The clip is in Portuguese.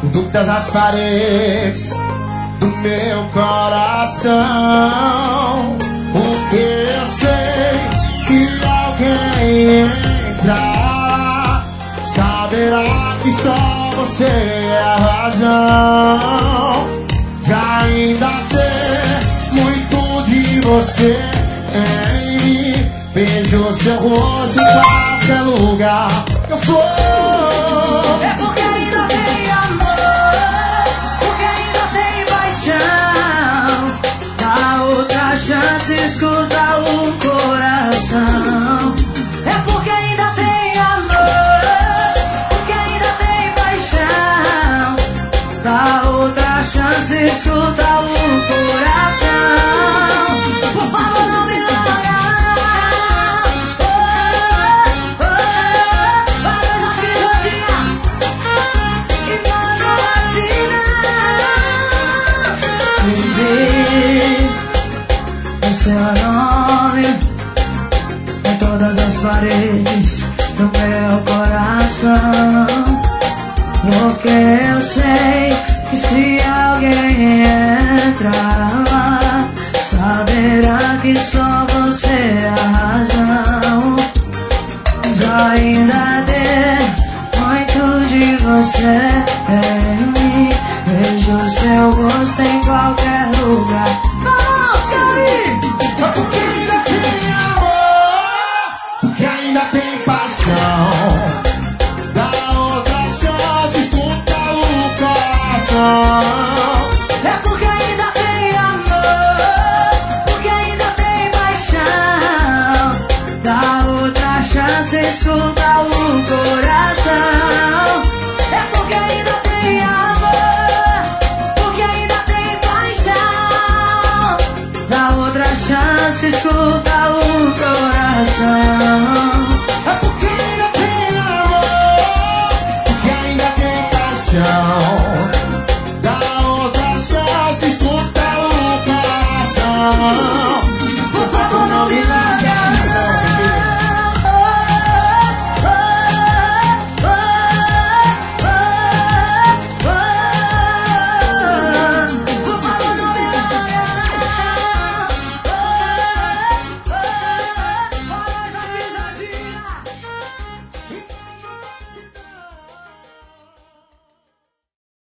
Dúvidas as paredes do meu coração. Porque eu sei, se alguém entrar, saberá que só você é a razão. Já ainda tem muito de você em mim. Vejo seu rosto em qualquer lugar que eu for. É porque ainda tem amor, porque ainda tem paixão. Dá outra chance, escuta o coração. É porque ainda tem amor, porque ainda tem paixão. Dá outra chance, escuta o coração. Por favor, não me larga. Seu nome em todas as paredes do meu coração. Porque eu sei que se alguém entrar lá, saberá que só você é a razão. Já ainda tem muito de você